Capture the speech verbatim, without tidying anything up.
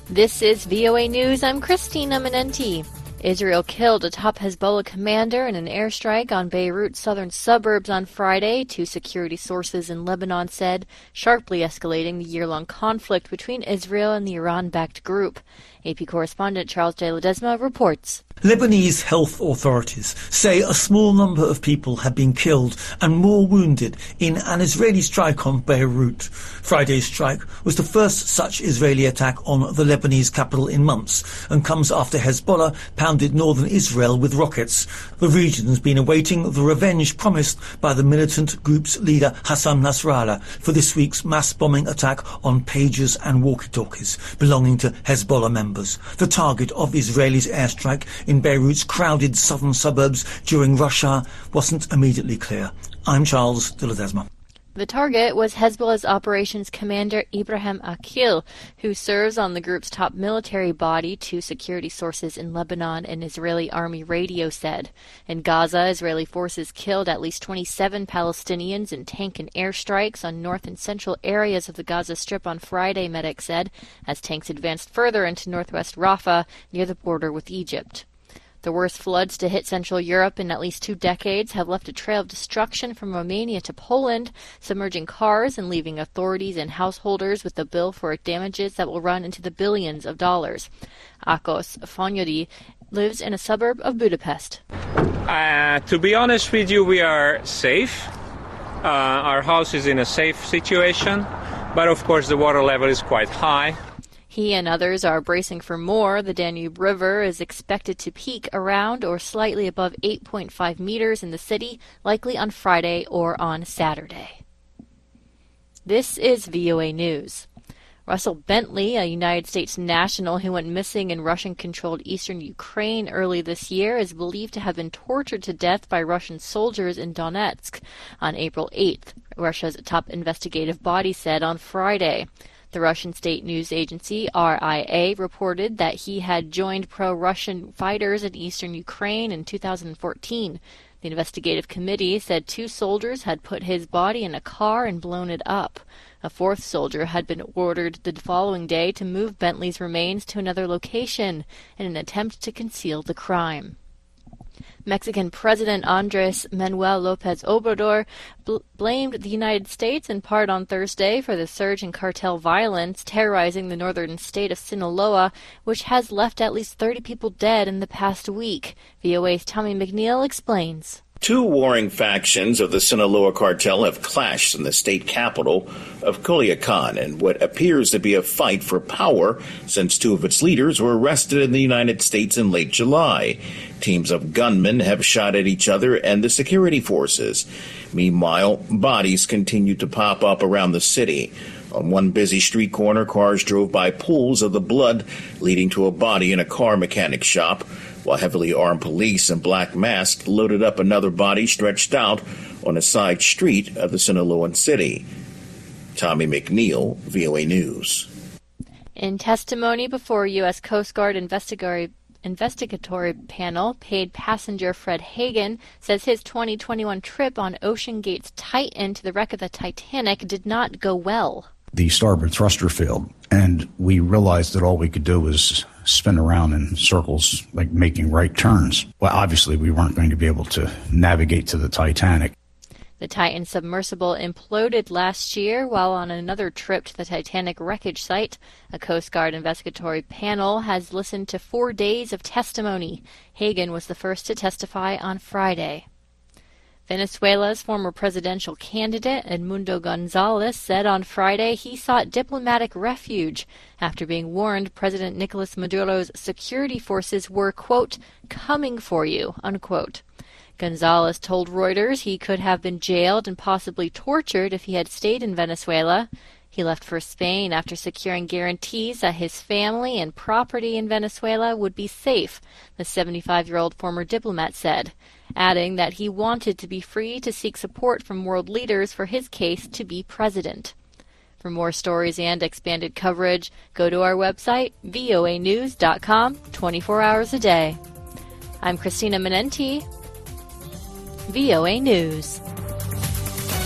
This is V O A News. I'm Christina Menenti. Israel killed a top Hezbollah commander in an airstrike on Beirut's southern suburbs on Friday, two security sources in Lebanon said, sharply escalating the year-long conflict between Israel and the Iran-backed group. A P correspondent Charles J. Ledesma reports. Lebanese health authorities say a small number of people have been killed and more wounded in an Israeli strike on Beirut. Friday's strike was the first such Israeli attack on the Lebanese capital in months and comes after Hezbollah pounded northern Israel with rockets. The region has been awaiting the revenge promised by the militant group's leader Hassan Nasrallah for this week's mass bombing attack on pagers and walkie-talkies belonging to Hezbollah members. The target of Israelis' airstrike in Beirut's crowded southern suburbs during rush hour wasn't immediately clear. I'm Charles de Ledesma. The target was Hezbollah's operations commander Ibrahim Akil, who serves on the group's top military body, two security sources in Lebanon and Israeli army radio said. In Gaza, Israeli forces killed at least twenty-seven Palestinians in tank and airstrikes on north and central areas of the Gaza Strip on Friday, medics said, as tanks advanced further into northwest Rafah near the border with Egypt. The worst floods to hit Central Europe in at least two decades have left a trail of destruction from Romania to Poland, submerging cars and leaving authorities and householders with a bill for damages that will run into the billions of dollars. Akos Fonyodi lives in a suburb of Budapest. Uh, to be honest with you, we are safe. Uh, our house is in a safe situation, but of course the water level is quite high. He and others are bracing for more. The Danube River is expected to peak around or slightly above eight point five meters in the city, likely on Friday or on Saturday. This is V O A News. Russell Bentley, a United States national who went missing in Russian-controlled eastern Ukraine early this year, is believed to have been tortured to death by Russian soldiers in Donetsk on April eighth, Russia's top investigative body said on Friday. The Russian state news agency R I A reported that he had joined pro-Russian fighters in eastern Ukraine in two thousand fourteen. The investigative committee said two soldiers had put his body in a car and blown it up. A fourth soldier had been ordered the following day to move Bentley's remains to another location in an attempt to conceal the crime. Mexican President Andrés Manuel López Obrador bl- blamed the United States in part on Thursday for the surge in cartel violence terrorizing the northern state of Sinaloa, which has left at least thirty people dead in the past week. V O A's Tommy McNeil explains. Two warring factions of the Sinaloa cartel have clashed in the state capital of Culiacan in what appears to be a fight for power since two of its leaders were arrested in the United States in late July. Teams of gunmen have shot at each other and the security forces. Meanwhile, bodies continue to pop up around the city. On one busy street corner, cars drove by pools of the blood leading to a body in a car mechanic shop, while heavily armed police in black masks loaded up another body stretched out on a side street of the Sinaloan city. Tommy McNeil, V O A News. In testimony before a U S Coast Guard investigatory investigatory panel, paid passenger Fred Hagen says his twenty twenty-one trip on OceanGate's Titan to the wreck of the Titanic did not go well. The starboard thruster failed, and we realized that all we could do was spin around in circles, like making right turns. Well, obviously, we weren't going to be able to navigate to the Titanic. The Titan submersible imploded last year while on another trip to the Titanic wreckage site. A Coast Guard investigatory panel has listened to four days of testimony. Hagen was the first to testify on Friday. Venezuela's former presidential candidate, Edmundo Gonzalez, said on Friday he sought diplomatic refuge after being warned President Nicolas Maduro's security forces were, quote, coming for you, unquote. Gonzalez told Reuters he could have been jailed and possibly tortured if he had stayed in Venezuela. He left for Spain after securing guarantees that his family and property in Venezuela would be safe, the seventy-five-year-old former diplomat said, adding that he wanted to be free to seek support from world leaders for his case to be president. For more stories and expanded coverage, go to our website, V O A news dot com, twenty-four hours a day. I'm Christina Menenti, V O A News.